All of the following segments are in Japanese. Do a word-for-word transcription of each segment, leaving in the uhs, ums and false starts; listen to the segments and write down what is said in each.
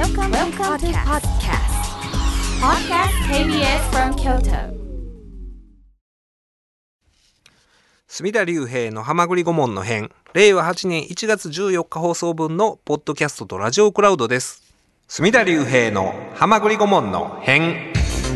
Welcome, Welcome to podcast. Podcast ケービーエス from Kyoto. 隅田隆平のはまぐり顧問の編、れいわはちねんいちがつじゅうよっか放送分のポッドキャストとラジオクラウドです。隅田隆平のはまぐり顧問の編。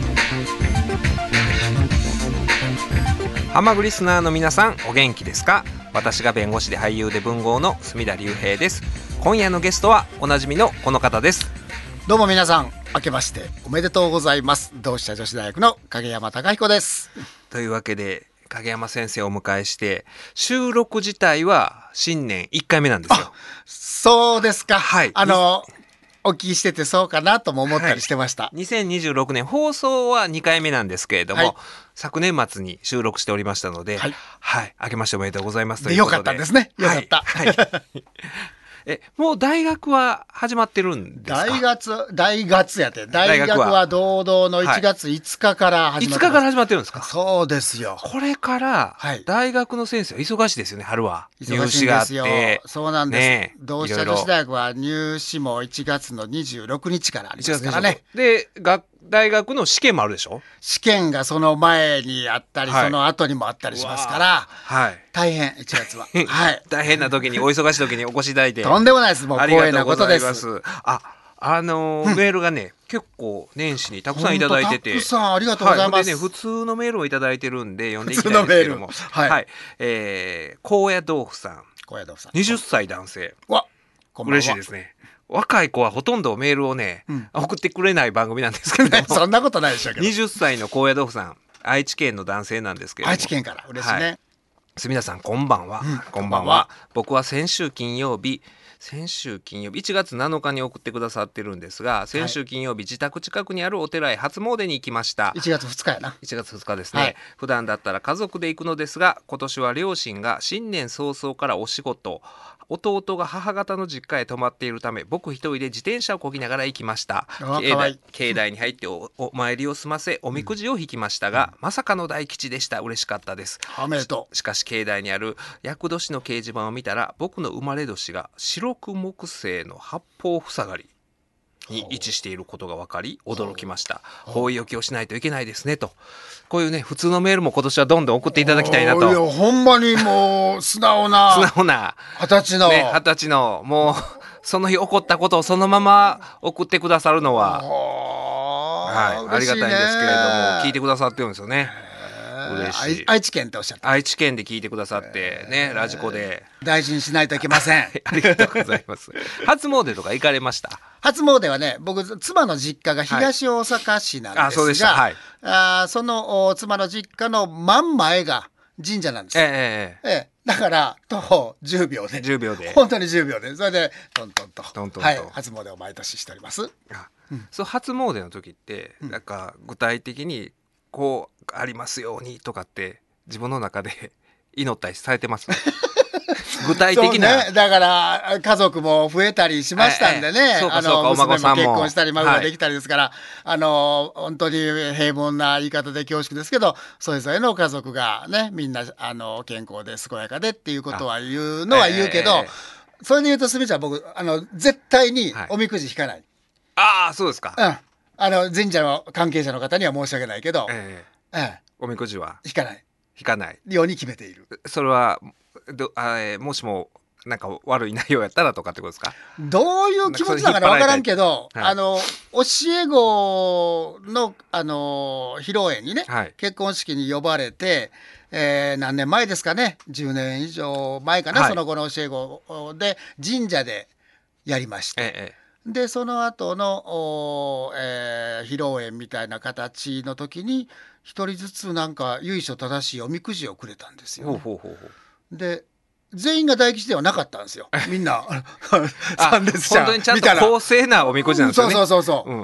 はまぐりスナーの皆さん、お元気ですか？私が弁護士で俳優で文豪の隅田隆平です。今夜のゲストはおなじみのこの方です。 どうも皆さん、明けましておめでとうございます。同志社女子大学の影山貴彦です。 というわけで影山先生をお迎えして、収録自体は新年いっかいめなんですよ。 そうですか。 はい。 あのお聞きしててそうかなとも思ったりしてました。 はい、にせんにじゅうろくねん放送はにかいめなんですけれども、はい、昨年末に収録しておりましたので、はい、はい、明けましておめでとうございますということで。 よかったんですね。よかった。 はいはいえもう大学は始まってるんですか？ 大学大学やって大学は堂々のいちがついつかから始まってます。 いつかから始まってるんですか？ そうですよ。 これから大学の先生は忙しいですよね。春は忙しいんですよ。そうなんです、ね、同志社女子大学は入試もいちがつのにじゅうろくにちからありますからね。 で学大学の試験もあるでしょ？ 試験がその前にあったり、はい、その後にもあったりしますから、はい、大変いちがつは、はい、 大変な時にお忙しい時にお越しいただいてとんでもないです。もう光栄なことです。 ありがとうございます。あ、あのーうん、メールがね結構年始にたくさんいただいてて、 たくさんありがとうございます。 はい、でね、普通のメールをいただいてるんで読んでいきたいんですけども、はい、はい、えー、高野豆腐さん、 高野豆腐さん、 にじゅっさい男性。 わ、こんばんは。 嬉しいですね。若い子はほとんどメールをね、うん、送ってくれない番組なんですけどもそんなことないでしょうけど、 にじゅっさいの高野豆腐さん、愛知県の男性なんですけれども、 愛知県から嬉しいね。はい、 隅田さんこんばんは、うん、こんばんは。僕は先週金曜日先週金曜日いちがつなのかに送ってくださってるんですが、先週金曜日、はい、自宅近くにあるお寺へ初詣に行きました。 いちがつふつかやな。 いちがつふつかですね、はい、普段だったら家族で行くのですが、今年は両親が新年早々からお仕事、弟が母方の実家へ泊まっているため、僕一人で自転車を漕ぎながら行きました。境内、境内に入ってお、お参りを済ませおみくじを引きましたが、うん、まさかの大吉でした。嬉しかったです。 おめでとう。 し, しかし境内にある厄年の掲示板を見たら、僕の生まれ年が白く木星の八方塞がりに位置していることが分かり驚きました。法医置きをしないといけないですねと。こういうね、普通のメールも今年はどんどん送っていただきたいなと。 いやほんまにもう素直な素直な二十歳の、 ね、二十歳のもうその日起こったことをそのまま送ってくださるのは、はい、ありがたいんですけれども、聞いてくださってるんですよね。嬉しい。 愛知県っておっしゃった。 愛知県で聞いてくださってね、ラジコで大事にしないといけませんありがとうございます。初詣とか行かれました？ 初詣はね、僕妻の実家が東大阪市なんですが、はい、あ、そうでした、はい、あその妻の実家の真ん前が神社なんです。 ええええ、 だから徒歩じゅうびょうでじゅうびょうで本当にじゅうびょうで、それでトントンとトントンと、 はい、初詣を毎年しております。 あ、うん、そう初詣の時って、うん、なんか具体的にこうありますようにとかって自分の中で祈ったりされてます具体的な、 ね、だから家族も増えたりしましたんでね、ええ、あの娘も結婚したり孫ができたりですから、はい、あの本当に平凡な言い方で恐縮ですけど、それぞれの家族がねみんなあの健康で健やかでっていうことは言うのは言うけど、ええ、それで言うとすみちゃん、僕あの絶対におみくじ引かない、はい、 ああそうですか、 うん、あの神社の関係者の方には申し訳ないけど、 ええええ、おみくじは引かない引かないように決めている。 それはどあ、えー、もしもなんか悪い内容やったらとかってことですか？ どういう気持ちだから分からんけど、はい、あの教え子の、あの披露宴にね、はい、結婚式に呼ばれて、えー、何年前ですかね、じゅうねん以上前かな、はい、その後の教え子で神社でやりまして、ええ、でその後の、えー、披露宴みたいな形の時に一人ずつなんか由緒正しいおみくじをくれたんですよ、ね、 ほうほうほうほう。 で全員が大吉ではなかったんですよ、みんな参列者本当にちゃんと公正なおみくじなんですよね、 うん、そうそうそうそう、うん、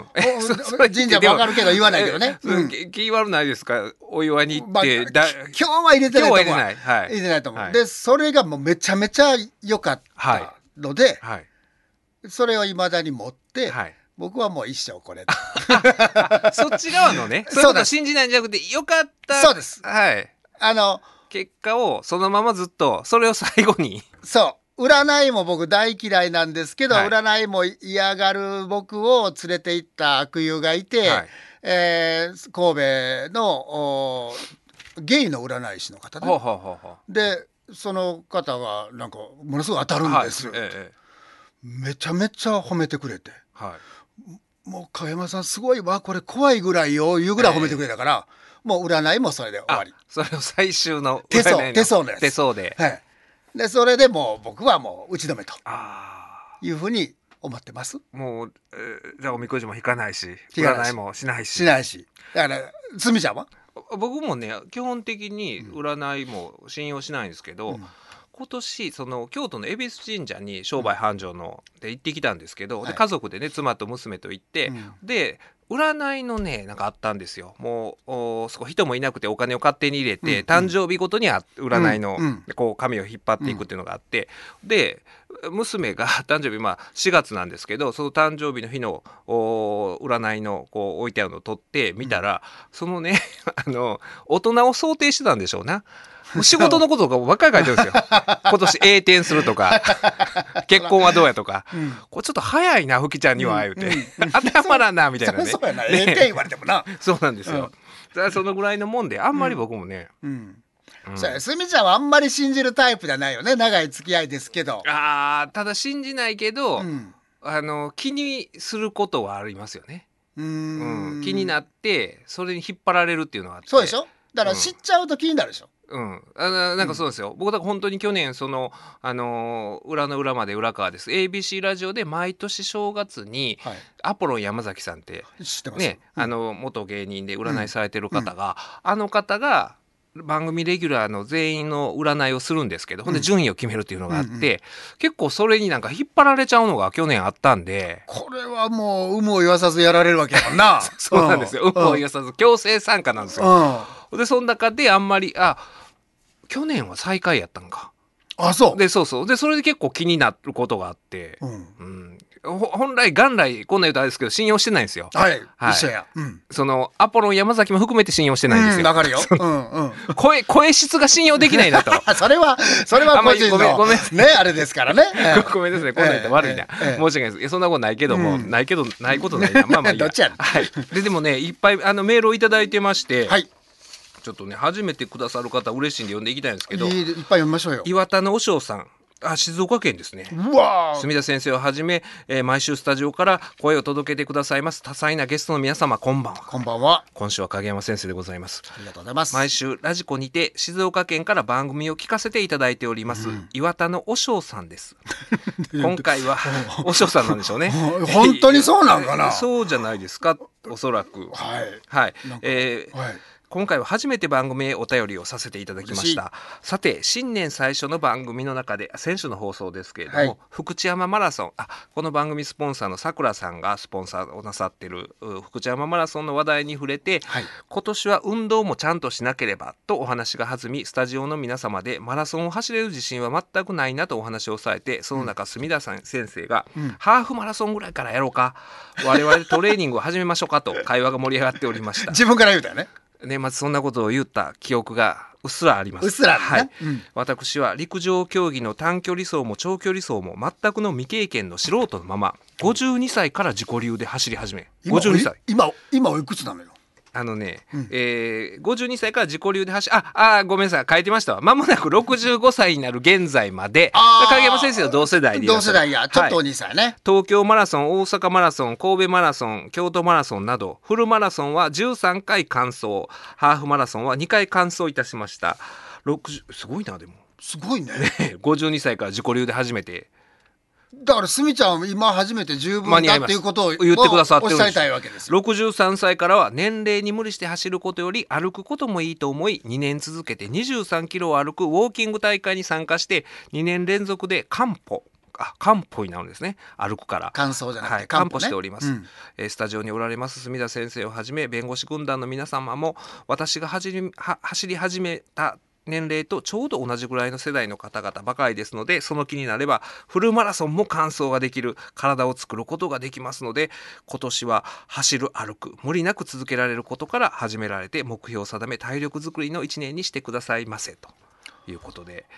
神社も分かるけど言わないけどね、 うん、気悪ないですか？お祝いに行って、 まあ、今日は入れてないと思う、 今日は入れない、はい、 入れてないと思う、はい、でそれがもうめちゃめちゃ良かったので、はいはい、それをいまだに持って、はい、僕はもう一生これそっち側のね、そういうことを信じないんじゃなくてよかった、 そうです、 はい、 あの結果をそのままずっとそれを最後にそ占いも僕大嫌いなんですけど、 はい、 占いも嫌がる僕を連れて行った悪友がいて、はい、えー、神戸のゲイの占い師の方で、ははははでその方がなんかものすごい当たるんです、はい、ええ、めちゃめちゃ褒めてくれて、はい、もう影山さんすごいわこれ怖いぐらいよいうぐらい褒めてくれたから、えー、もう占いもそれで終わり。 それを最終の手相手相のやつ手相で、 はい、でそれでもう僕はもう打ち止めというふうに思ってます。 もう、えー、じゃあおみくじも引かないし占いもしないししないしだからすみちゃんは僕もね基本的に占いも信用しないんですけど、うん、今年その京都の恵比寿神社に商売繁盛ので行ってきたんですけど、うん、で家族でね妻と娘と行って、はい、で占いのねなんかあったんですよ。もうそこ人もいなくてお金を勝手に入れて、うん、誕生日ごとにあ占いの、うん、こう紙を引っ張っていくっていうのがあって、うん、で娘が誕生日まあしがつなんですけどその誕生日の日の占いのこう置いてあるのを取って見たら、うん、そのねあの大人を想定してたんでしょうな。もう仕事のこととかばっかり書いてるんですよ。今年栄転するとか結婚はどうやとか、うん、これちょっと早いなふきちゃんには言うて、うんうん、当てはまらんなみたいなね。 そうやな、栄転言われてもな。 そうなんですよ、うん、だからそのぐらいのもんであんまり僕もね、 うんうんうん、そうやすみちゃんはあんまり信じるタイプじゃないよね。長い付き合いですけど。 あただ信じないけど、うん、あの気にすることはありますよね。うーん、うん、気になってそれに引っ張られるっていうのがあって。 そうでしょ。だから知っちゃうと気になるでしょ。 うん、あのなんかそうですよ、うん、僕だから本当に去年その、あのー、裏の裏まで裏側です エービーシー ラジオで毎年正月に、はい、アポロン山崎さんってね、うん、あの元芸人で占いされてる方が、うん、あの方が番組レギュラーの全員の占いをするんですけど、うん、ほんで順位を決めるっていうのがあって、うんうん、結構それになんか引っ張られちゃうのが去年あったんで、 これはもう有無を言わさずやられるわけやもんな。 そうなんですよ、有無を言わさず強制参加なんですよ、うん、でその中であんまりあ去年は最下位やったんか。 あ、そうでそうそうでそれで結構気になることがあって、うんうん、本来元来こんな言うとあれですけど信用してないんですよ。 はい、はい、一緒や、うん、 そのアポロン山崎も含めて信用してないんですよ。 わ、うん、かるよ、うんうん、 声声質が信用できないなとそれはそれは個人のごめんごめんねあれですからねごめんなさいこんなん言ったら悪いな、えーえー、申し訳ないです。そんなことないけども、うん、ないけどないことないなまあまあいいやどっちやねん、 はい、ででもねいっぱいあのメールをいただいてまして、 はい、 ちょっとね初めてくださる方嬉しいんで読んでいきたいんですけど、 いいいっぱい読みましょうよ。 岩田のおしょうさん、あ静岡県ですね。 うわ墨田先生をはじめ、えー、毎週スタジオから声を届けてくださいます多彩なゲストの皆様こんばんは。 こんばんは。 今週は影山先生でございます。 ありがとうございます。 毎週ラジコにて静岡県から番組を聞かせていただいております、うん、岩田のおしょうさんです。今回はおしょうさんなんでしょうね本当にそうなんかなそうじゃないですかおそらく。 はい、 はいえーはい今回は初めて番組へお便りをさせていただきました。さて新年最初の番組の中で先週の放送ですけれども、はい、福知山マラソンあこの番組スポンサーのさくらさんがスポンサーをなさっている福知山マラソンの話題に触れて、はい、今年は運動もちゃんとしなければとお話が弾みスタジオの皆様でマラソンを走れる自信は全くないなとお話をされてその中墨田さん先生が、うん、ハーフマラソンぐらいからやろうか我々トレーニングを始めましょうかと会話が盛り上がっておりました自分から言うたよね。 年末そんなことを言った記憶がうっすらあります。 うっすらあるね、 はいうん、 私は陸上競技の短距離走も長距離走も全くの未経験の素人のままごじゅうにさいから自己流で走り始めごじゅうにさい今今おいくつなのよ。 あのね、うんえー、ごじゅうにさいから自己流で走りああごめんなさい書いてましたわ。まもなくろくじゅうごさいになる現在まで影山先生は同世代でいらっしゃる。 同世代やちょっとお兄さんね、はい、 東京マラソン大阪マラソン神戸マラソン京都マラソンなどフルマラソンはじゅうさんかい完走ハーフマラソンはにかい完走いたしました。ろくじゅうすごいなでもすごい ね, ねごじゅうにさいから自己流で始めてだからすみちゃんは今初めて十分だっていうことを言ってくださってるんです。 おっしゃりたいわけですよ。 ろくじゅうさんさいからは年齢に無理して走ることより歩くこともいいと思いにねん続けてにじゅうさんキロを歩くウォーキング大会に参加してにねん連続で完歩あ漢方になるんですね。歩くから乾燥じゃなくて、 はい、漢方しております、うんえー、スタジオにおられます墨田先生をはじめ弁護士軍団の皆様も私が走り、は走り始めた年齢とちょうど同じぐらいの世代の方々ばかりですのでその気になればフルマラソンも完走ができる体を作ることができますので今年は走る歩く無理なく続けられることから始められて目標を定め体力づくりのいちねんにしてくださいませということで、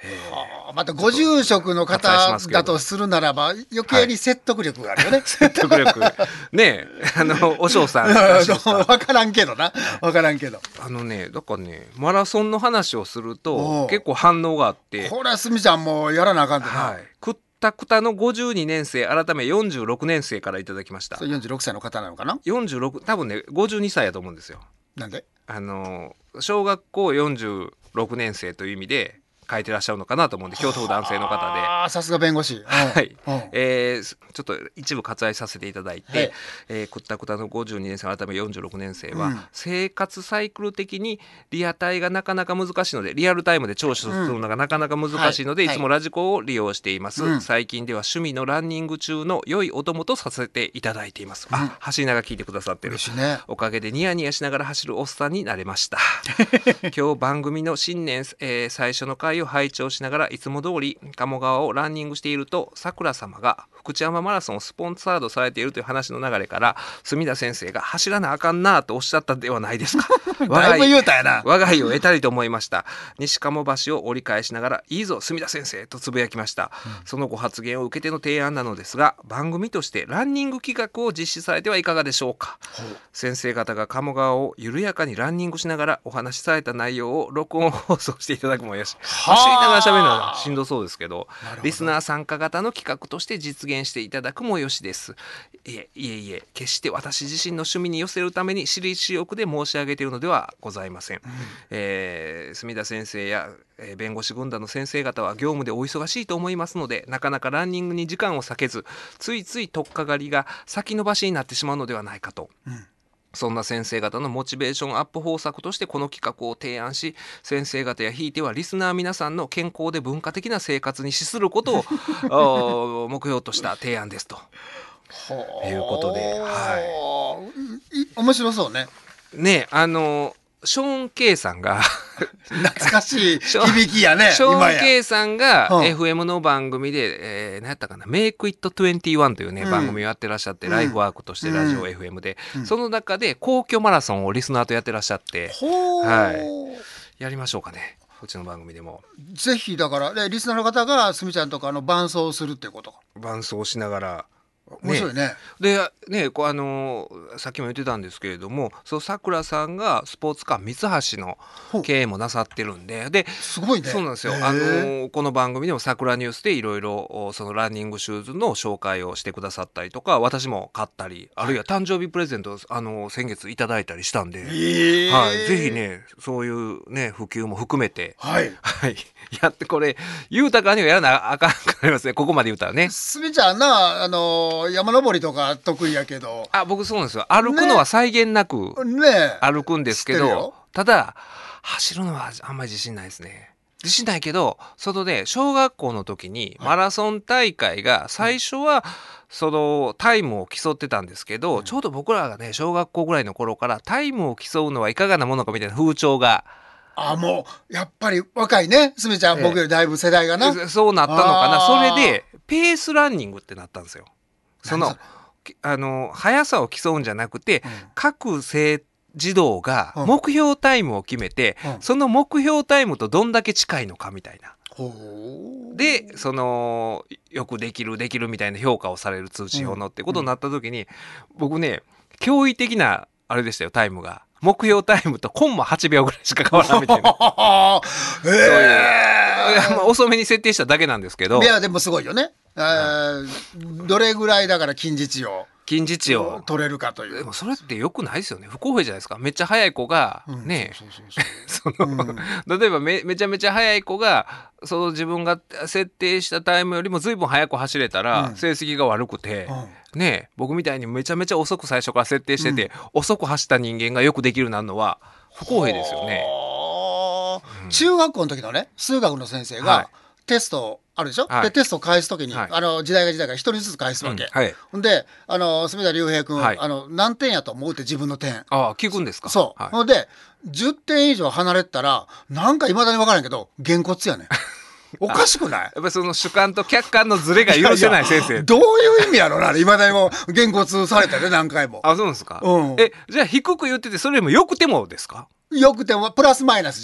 はあ、またご住職の方だとするならば余計に説得力があるよね、はい、 説得力ねえあのお嬢さん分からんけどな分からんけどあのねだからねマラソンの話をすると結構反応があってこれはすみちゃんもやらなあかんでな、 はい、くったくたのごじゅうにねん生改めよんじゅうろくねん生からいただきました。 それよんじゅうろくさいの方なのかな。 よんじゅうろく多分ねごじゅうにさいやと思うんですよ。 なんであの小学校よんじゅうろくねん生という意味で書いてらっしゃるのかなと思うんで京都府男性の方であさすが弁護士はい、えー、ちょっと一部割愛させていただいて、はいえー、くったくたのごじゅうにねん生改めよんじゅうろくねん生は、うん、生活サイクル的にリアタイがなかなか難しいのでリアルタイムで聴取するのがなかなか難しいので、うんはい、いつもラジコを利用しています、はい、最近では趣味のランニング中の良いお供とさせていただいています、うん、あ走りながら聞いてくださってる、ね、おかげでニヤニヤしながら走るおっさんになれました今日番組の新年、えー、最初の回を拝聴しながらいつも通り鴨川をランニングしているとさくら様が福知山マラソンをスポンサードされているという話の流れから住田先生が走らなあかんなとおっしゃったではないですかだいぶ言うたやな我が家を得たりと思いました。西鴨橋を折り返しながらいいぞ住田先生とつぶやきました、うん、そのご発言を受けての提案なのですが番組としてランニング企画を実施されてはいかがでしょうか。先生方が鴨川を緩やかにランニングしながらお話しされた内容を録音放送していただくもよし走りながら喋るのはしんどそうですけどリスナー参加型の企画として実現していただくもよしです。いえいえいえ決して私自身の趣味に寄せるために私利私欲で申し上げているのではございません、うんえー、住田先生や、えー、弁護士軍団の先生方は業務でお忙しいと思いますのでなかなかランニングに時間を割けずついつい取っかかりが先延ばしになってしまうのではないかと、うんそんな先生方のモチベーションアップ方策としてこの企画を提案し先生方やひいてはリスナー皆さんの健康で文化的な生活に資することを目標とした提案ですということで、はい、 面白そうね。 ねあのショーン・ケイさんが懐かしい響きやねショーン・ケイさんが エフエム の番組で、えー、何やったかなメイクイットにじゅういちというね、うん、番組をやってらっしゃって、うん、ライフワークとしてラジオ エフエム で、うん、その中で皇居マラソンをリスナーとやってらっしゃって、はい、やりましょうかねうちの番組でもぜひだから、ね、リスナーの方がすみちゃんとかの伴走するっていうこと伴走しながら面白いね。 でねこうあのー、さっきも言ってたんですけれどもそうさくらさんがスポーツカー三橋の経営もなさってるんでですごいね。 そうなんですよ、あのー、この番組でもさくらニュースでいろいろそのランニングシューズの紹介をしてくださったりとか私も買ったりあるいは誕生日プレゼントを、あのー、先月いただいたりしたんで、はい、ぜひねそういうね普及も含めて、 はいはい、やってこれ言うたかにはやらなあかんくなりますねここまで言うたらね。 すみちゃんなあのー山登りとか得意やけどあ僕そうなんですよ歩くのは際限なく歩くんですけど、ねね、ただ走るのはあんまり自信ないですね。自信ないけどそのね小学校の時にマラソン大会が最初はそのタイムを競ってたんですけど、うん、ちょうど僕らがね小学校ぐらいの頃からタイムを競うのはいかがなものかみたいな風潮があもうやっぱり若いねすみちゃん、ええ、僕よりだいぶ世代がなそうなったのかな。それでペースランニングってなったんですよ。そのあの速さを競うんじゃなくて、うん、各生児童が目標タイムを決めて、うん、その目標タイムとどんだけ近いのかみたいな、うん、でそのよくできるできるみたいな評価をされる通知表のってことになった時に、うん、僕ね驚異的なあれでしたよタイムが目標タイムとコンマはちびょうぐらいしか変わらんみたいなえー、そういう、まあ、遅めに設定しただけなんですけどいやでもすごいよね。えー、どれぐらいだから近似値を近似値を取れるかという。 でもそれってよくないですよね。不公平じゃないですか。めっちゃ速い子がね例えば め, めちゃめちゃ速い子がその自分が設定したタイムよりもずいぶん速く走れたら成績が悪くて、うん、ね僕みたいにめちゃめちゃ遅く最初から設定してて、うん、遅く走った人間がよくできるなるのは不公平ですよね。 うん、中学校の時のね数学の先生が、はいテストあるでしょ、はい、でテストを返すときに、はい、あの時代が時代から一人ずつ返すわけ、うんはい、であの住田隆平君、はい、あの何点やと思うって自分の点ああ聞くんですか。 そう、はい、でじゅってん以上離れたらなんかいまだに分からんけどげんこつやねんおかしくない？ やっぱりその主観と客観のズレが許せない先生いやいやどういう意味やろな。いまだにもげんこつされたね何回も。 あそうですか、うん、えじゃあ低く言っててそれよりもよくてもですか？ よくてもプラスマイナスじゅうや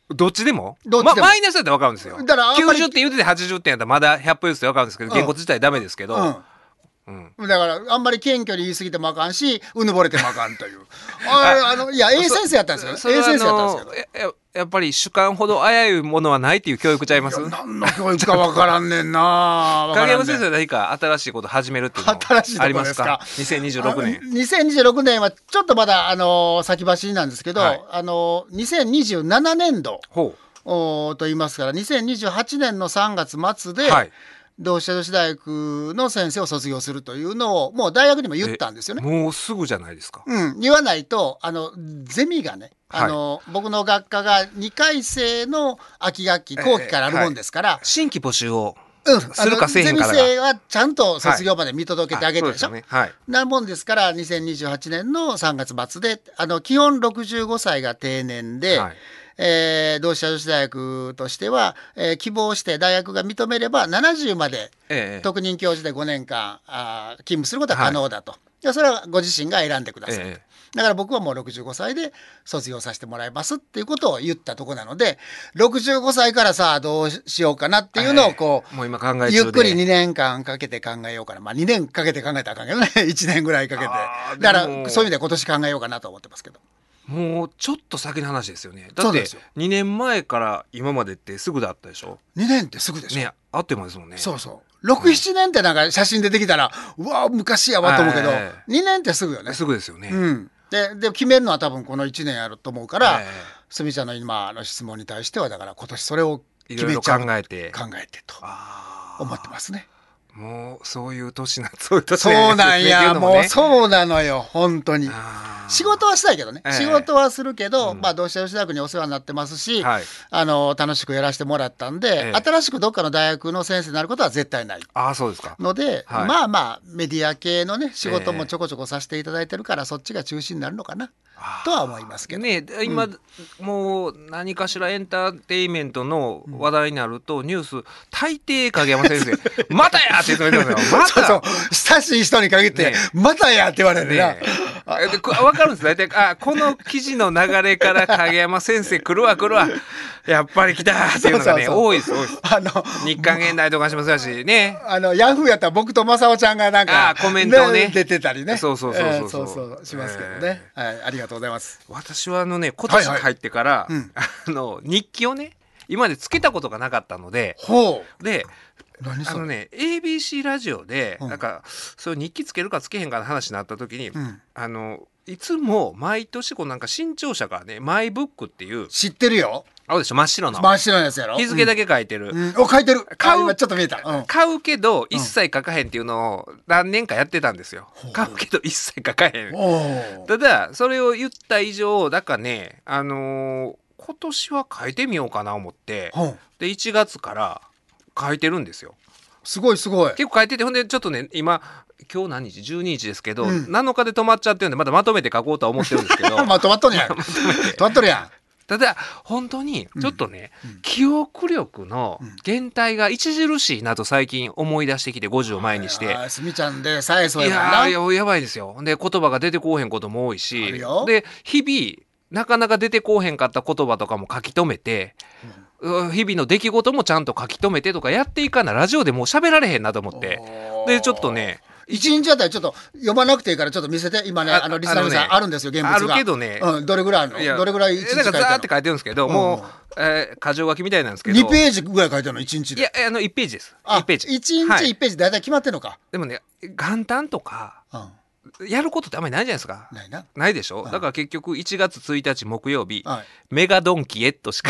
どっちでもどっちでも、 ま、マイナスだったら分かるんですよ。 だからきゅうじゅってん言うててはちじゅってんやったらまだひゃく歩譲って分かるんですけど、うん、げんこつ自体ダメですけど、うんうん、だからあんまり謙虚に言い過ぎてもあかんしうぬぼれてもあかんというああのいや A 先生やったんですよ。 A 先生やったんですよ。やっぱり主観ほど危ういものはないっていう教育ちゃいます？ 何の教育か分からんねんな影山先生は何か新しいこと始めるっていうのありますか？にせんにじゅうろくねんにせんにじゅうろくねんはちょっとまだあの先走りなんですけど、はい、あのにせんにじゅうななねんどと言いますからにせんにじゅうはちねんのさんがつ末で、はい、同志社女子大学の先生を卒業するというのをもう大学にも言ったんですよね。 もうすぐじゃないですか。 うん、言わないとあのゼミがねあの、はい、僕の学科がにかい生の秋学期後期からあるもんですから、えーはい、 新規募集をするかせえへんからが、 ゼミ生はちゃんと卒業まで見届けてあげてでしょ、 はいねはい、 なもんですからにせんにじゅうはちねんのさんがつ末であの基本ろくじゅうごさいが定年で、はいえー、同志社女子大学としては、えー、希望して大学が認めればななじゅうまで、ええ、特任教授でごねんかんあ勤務することは可能だと、はい、それはご自身が選んでください、ええ、だから僕はもうろくじゅうごさいで卒業させてもらいますっていうことを言ったところなのでろくじゅうごさいからさあどうしようかなっていうのをこう、 ええ、もう今考え中でゆっくりにねんかんかけて考えようかな、まあ、にねんかけて考えたらあかんけどねいちねんぐらいかけてだからそういう意味で今年考えようかなと思ってますけどもうちょっと先の話ですよね。だってにねんまえから今までってすぐだったでしょ。 にねんってすぐでしょ。 ね、あっという間ですもんね。 そうそうろく、ななねんってなんか写真出てきたら、うん、うわ昔やわと思うけど、えー、にねんってすぐよね。 すぐですよね、 うん、で, で決めるのは多分このいちねんやると思うから、えー、すみちゃんの今の質問に対してはだから今年それを決めちゃういろいろ考えて考えてと思ってますね。 もうそういう年なそういう年そうなんや、もうそうなのよ本当に。仕事はしたいけどね、えー、仕事はするけど、うん、まあ同志社女子大学にお世話になってますし、はい、あの楽しくやらせてもらったんで、えー、新しくどっかの大学の先生になることは絶対ないあそうですかので、はい、まあまあメディア系のね仕事もちょこちょこさせていただいてるから、えー、そっちが中心になるのかなとは思いますけどね。今、うん、もう何かしらエンターテインメントの話題になると、うん、ニュース大抵影山先生またやって言ってますよ。またそうそう親しい人に限って、ね、またやって言われるな、ね、 分かるんです大体あこの記事の流れから影山先生来るわ来るわやっぱり来たっていうのがねそうそうそう多いです多いです。あの日韓現代とかしますしね、 あのヤフーやったら僕と正雄ちゃんがなんかあコメントをね出てたりねそうそうそうそう、 えー、そうそうしますけどね、えーはい、ありがとうございます。 私はあのね今年入ってから、はいはいうん、あの日記をね今までつけたことがなかったので、 ほうであのね エービーシー ラジオで、うん、なんかそう日記つけるかつけへんかの話になった時に、うん、あのいつも毎年こうなんか新潮社からねマイブックっていう知ってるよあるでしょ真っ白の真っ白のやつやろ日付だけ書いてる、 うんうん、お書いてる買う今ちょっと見えた、 うん、買うけど一切書かへんっていうのを何年かやってたんですよ、うん、買うけど一切書かへんただそれを言った以上だからねあのー、今年は書いてみようかな思って、うん、でいちがつから書いてるんですよ。 すごいすごい結構書いててほんでちょっとね今今日何日じゅうににちですけど、うん、なのかで止まっちゃってるんでまたまとめて書こうとは思ってるんですけどまあ止まっとんやん止まっとるやん。 ただ本当にちょっとね、うん、記憶力の減退が著しいなと最近思い出してきてごじゅうを前にしてすみちゃんでさえそうやな。いややばいですよ。で言葉が出てこうへんことも多いしで日々なかなか出てこうへんかった言葉とかも書き留めて、うん、日々の出来事もちゃんと書き留めてとかやっていかなラジオでもう喋られへんなと思ってでちょっとね一日あたりちょっと読まなくていいからちょっと見せて今ねあのリスナーさん あ,、ね、あるんですよ現物があるけどね、 うん、どれぐらいあるのどれぐらい一日書いてるのなんかザーって書いてるんですけど、うん、もう、えー、箇条書きみたいなんですけどにページぐらい書いてるのいちにちで。 いやあのいちページですいちページいちにちいちページだいたい決まってんのか、はい、 でもね元旦とか、うん、やることってあんまりないじゃないですか。 ないなないでしょ、うん、だから結局いちがつついたち木曜日、 はい、 メガドンキエットしか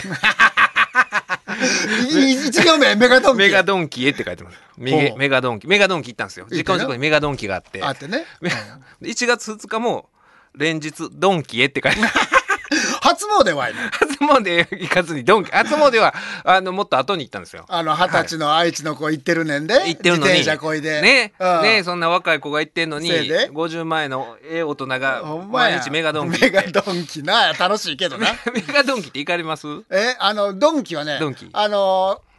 一行目メガドンキメガドンキエって書いてます。メ, メガドンキメガドンキ行ったんですよ。実家の近くにメガドンキがあってあってね、 うん、いちがつふつかも連日ドンキエって書いてます初詣はいいの初詣行かずにドンキ初詣はあのもっと後に行ったんですよ。 あの二十歳の愛知の子行ってるねんで、 行ってるのに自転車こいでね、うん、ねそんな若い子が行ってんのにごじゅうまえのええ大人が毎日メガドンキメガドンキな楽しいけどなメガドンキって行かれます？ えあのドンキはねドンキあの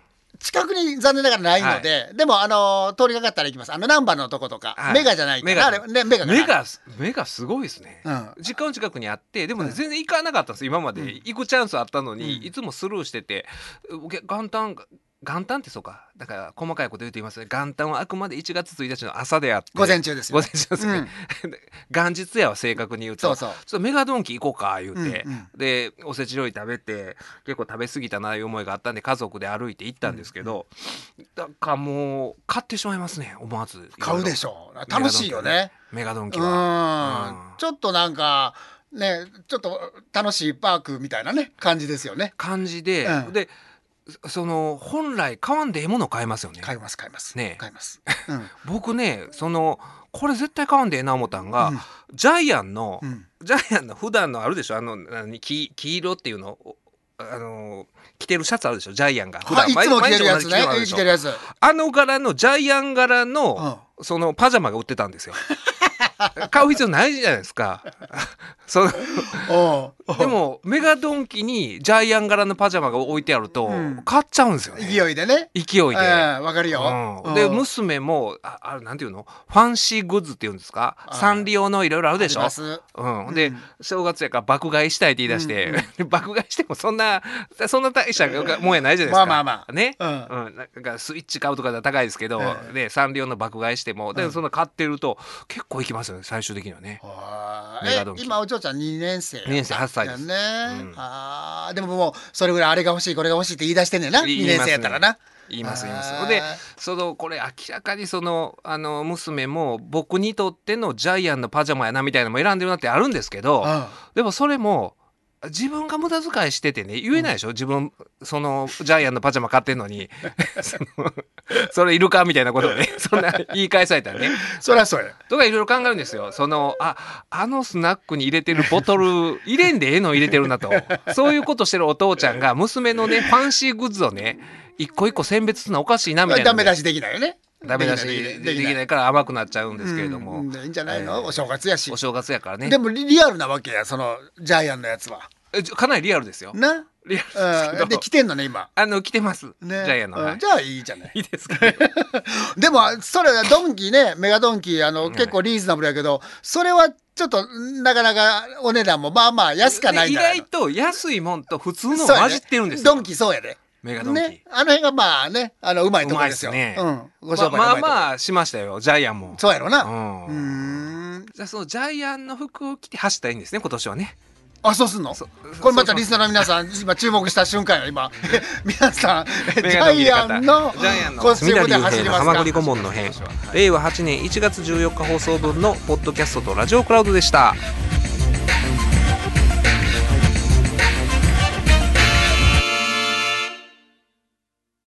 近くに残念ながらないので、はい、でもあの通りかかったら行きます。あの難波のとことか、はい、メガじゃないかな、あれね、メガメガメガすごいですね、うん、実家の近くにあって、でもね、うん、全然行かなかったんです今まで、うん、行くチャンスあったのに、うん、いつもスルーしてて、元旦元旦ってそうか、だから細かいこと言うと言いますね。元旦はあくまでいちがつついたちの朝であって午前中ですよ、 午前中ですね、うん、元日やは正確に言うと、そうそう、ちょっとメガドンキ行こうか言うて、うんうん、でおせち料理食べて結構食べ過ぎたないう思いがあったんで家族で歩いて行ったんですけど、うんうん、だからもう買ってしまいますね、思わず。 買うでしょう、楽しいよねメガドンキは。 うん、ちょっとなんかね、ちょっと楽しいパークみたいなね感じですよね。 感じで、うん、でその本来買わんでええもの買えますよね。 買います買いますね、 買います、 うん、僕ね、そのこれ絶対買わんでええな思ったんが、うん、ジャイアンの、うん、ジャイアンの普段のあるでしょ、あの何 黄, 黄色っていうの、あの着てるシャツあるでしょ、ジャイアンが普段、 はい、いつも着てるやつね、着てるやつ、 あの柄のジャイアン柄の、うん、そのパジャマが売ってたんですよ買う必要ないじゃないですかそのでもメガドンキにジャイアン柄のパジャマが置いてあると、うん、買っちゃうんですよね、 勢いでね、 勢いでわかるよ、 うん、で娘も あ, あなんていうのファンシーグッズっていうんですか、サンリオのいろいろあるでしょ、うん、で、うん、正月やから爆買いしたいって言い出して、うん、爆買いしてもそんなそんな大したもんやないじゃないですかまあまあまあね、うんうん、なんかスイッチ買うとかでは高いですけど、うん、でサンリオの爆買いしても、でもそんな買ってると結構いきますよね、最終的にはね。 え今お嬢ちゃんにねん生にねん生はっさいですね、うん、あでももうそれぐらいあれが欲しいこれが欲しいって言い出してんねんな、にねん生やったらな、 言います言いますで、そのこれ明らかにそのあの娘も僕にとってのジャイアンのパジャマやなみたいなのも選んでるなってあるんですけど、ああでもそれも自分が無駄遣いしててね言えないでしょ、うん、自分そのジャイアンのパジャマ買ってんのにそのそれいるかみたいなことをねそんな言い返されたらねそりゃそうやとかいろいろ考えるんですよ。そのああのスナックに入れてるボトル入れんでええの入れてるなとそういうことしてるお父ちゃんが娘のねファンシーグッズをね一個一個選別するのおかしいなみたいな、 ダメ出しできないよね、 ダメ出しできないから甘くなっちゃうんですけれども、 うん、いいんじゃないの、えー、お正月やし、 お正月やからね。 でもリアルなわけや、そのジャイアンのやつはかなりリアルですよな、リアルですけど、うん、で着てんのね今、 あの着てます、ね、ジャイアンの、 うん、じゃあいいじゃない、 いいですか、ね、 でもそれドンキね、メガドンキあの、うん、結構リーズナブルやけど、それはちょっとなかなかお値段もまあまあ安かないんじゃないの。 意外と安いもんと普通の混じってるんですよ、 ね、ドンキそうやで、 メガドンキ、ね、 あの辺がまあね、あのうまいところですよ。うまいですね。うん、ご商売まあまあしましたよ、ジャイアンも。 そうやろな。 うん。うん。じゃあそのジャイアンの服を着て走ったらいいんですね、今年はね。 あ、そうすんの？これまたリスナーの皆さん今注目した瞬間よ今。皆さんジャイアンのコスチュームで走りますか。 はまぐり顧問の編。れいわはちねんいちがつじゅうよっか放送分のポッドキャストとラジオクラウドでした。